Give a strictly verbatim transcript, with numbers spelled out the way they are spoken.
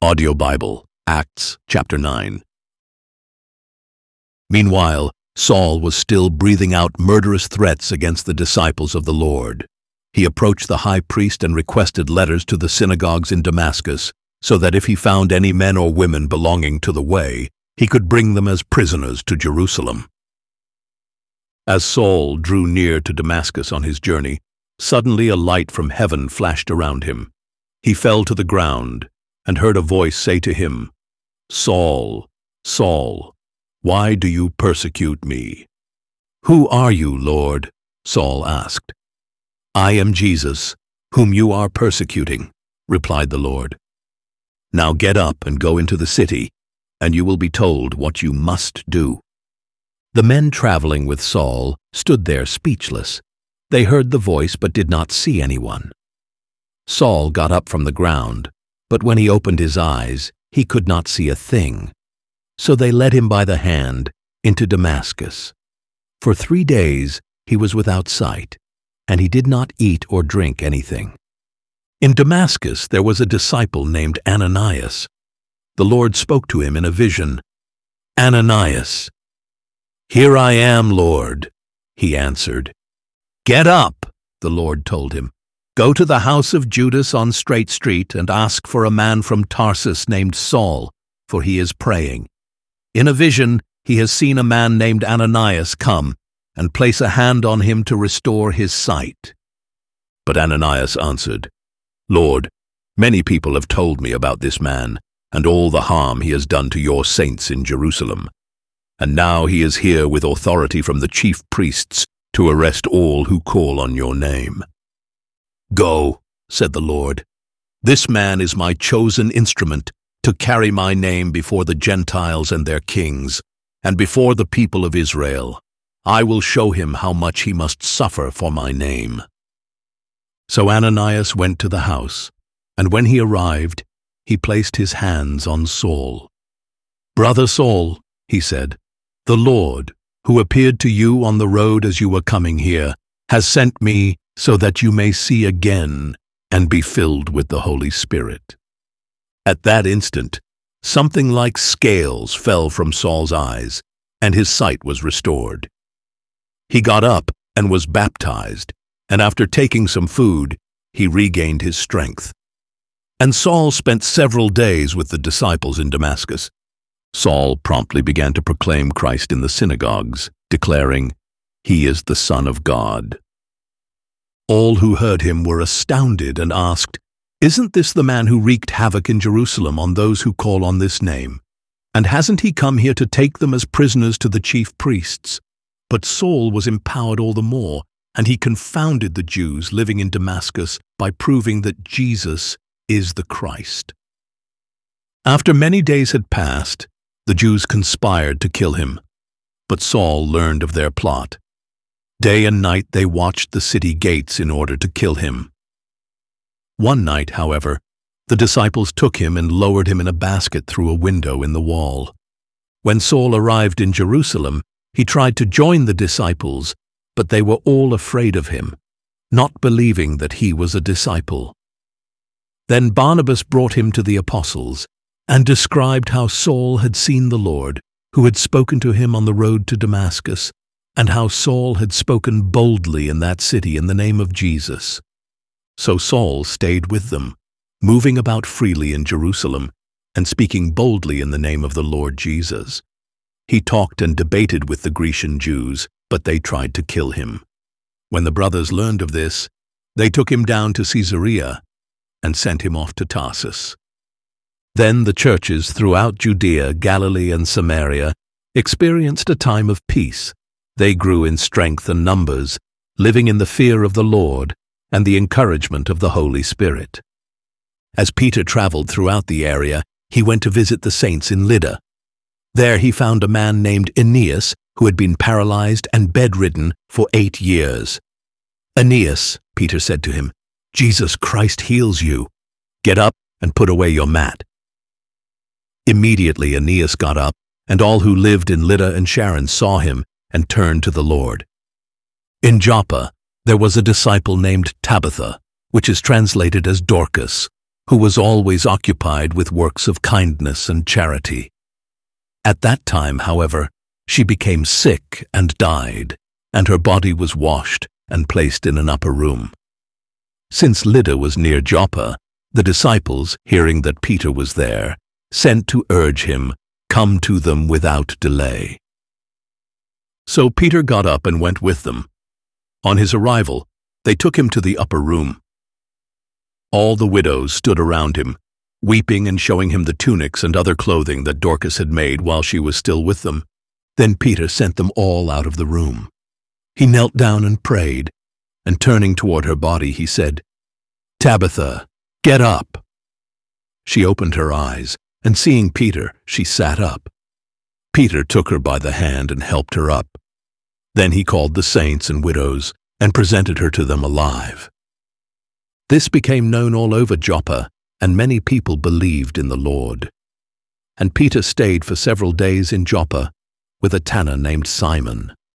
Audio Bible, Acts chapter nine. Meanwhile, Saul was still breathing out murderous threats against the disciples of the Lord. He approached the high priest and requested letters to the synagogues in Damascus, so that if he found any men or women belonging to the way, he could bring them as prisoners to Jerusalem. As Saul drew near to Damascus on his journey, suddenly a light from heaven flashed around him. He fell to the ground and heard a voice say to him, "Saul, Saul, why do you persecute me?" "Who are you, Lord?" Saul asked. "I am Jesus, whom you are persecuting," replied the Lord. "Now get up and go into the city, and you will be told what you must do." The men traveling with Saul stood there speechless. They heard the voice but did not see anyone. Saul got up from the ground, but when he opened his eyes, he could not see a thing. So they led him by the hand into Damascus. For three days he was without sight, and he did not eat or drink anything. In Damascus there was a disciple named Ananias. The Lord spoke to him in a vision. "Ananias." "Here I am, Lord," he answered. "Get up," the Lord told him. "Go to the house of Judas on Straight Street and ask for a man from Tarsus named Saul, for he is praying. In a vision he has seen a man named Ananias come and place a hand on him to restore his sight." But Ananias answered, "Lord, many people have told me about this man and all the harm he has done to your saints in Jerusalem. And now he is here with authority from the chief priests to arrest all who call on your name." "Go," said the Lord. "This man is my chosen instrument to carry my name before the Gentiles and their kings, and before the people of Israel. I will show him how much he must suffer for my name." So Ananias went to the house, and when he arrived, he placed his hands on Saul. "Brother Saul," he said, "the Lord, who appeared to you on the road as you were coming here, has sent me so that you may see again and be filled with the Holy Spirit." At that instant, something like scales fell from Saul's eyes, and his sight was restored. He got up and was baptized, and after taking some food, he regained his strength. And Saul spent several days with the disciples in Damascus. Saul promptly began to proclaim Christ in the synagogues, declaring, "He is the Son of God." All who heard him were astounded and asked, "Isn't this the man who wreaked havoc in Jerusalem on those who call on this name? And hasn't he come here to take them as prisoners to the chief priests?" But Saul was empowered all the more, and he confounded the Jews living in Damascus by proving that Jesus is the Christ. After many days had passed, the Jews conspired to kill him, but Saul learned of their plot. Day and night they watched the city gates in order to kill him. One night, however, the disciples took him and lowered him in a basket through a window in the wall. When Saul arrived in Jerusalem, he tried to join the disciples, but they were all afraid of him, not believing that he was a disciple. Then Barnabas brought him to the apostles and described how Saul had seen the Lord, who had spoken to him on the road to Damascus, and how Saul had spoken boldly in that city in the name of Jesus. So Saul stayed with them, moving about freely in Jerusalem and speaking boldly in the name of the Lord Jesus. He talked and debated with the Grecian Jews, but they tried to kill him. When the brothers learned of this, they took him down to Caesarea and sent him off to Tarsus. Then the churches throughout Judea, Galilee, and Samaria experienced a time of peace. They grew in strength and numbers, living in the fear of the Lord and the encouragement of the Holy Spirit. As Peter traveled throughout the area, he went to visit the saints in Lydda. There he found a man named Aeneas, who had been paralyzed and bedridden for eight years. "Aeneas," Peter said to him, "Jesus Christ heals you. Get up and put away your mat." Immediately Aeneas got up, and all who lived in Lydda and Sharon saw him and turned to the Lord. In Joppa there was a disciple named Tabitha, which is translated as Dorcas. who was always occupied with works of kindness and charity. At that time, however, she became sick and died, and her body was washed and placed in an upper room. Since Lydda was near Joppa, the disciples, hearing that Peter was there, sent to urge him, "Come to them without delay." So Peter got up and went with them. On his arrival, they took him to the upper room. All the widows stood around him, weeping and showing him the tunics and other clothing that Dorcas had made while she was still with them. Then Peter sent them all out of the room. He knelt down and prayed, and turning toward her body, he said, "Tabitha, get up." She opened her eyes, and seeing Peter, she sat up. Peter took her by the hand and helped her up. Then he called the saints and widows and presented her to them alive. This became known all over Joppa, and many people believed in the Lord. And Peter stayed for several days in Joppa with a tanner named Simon.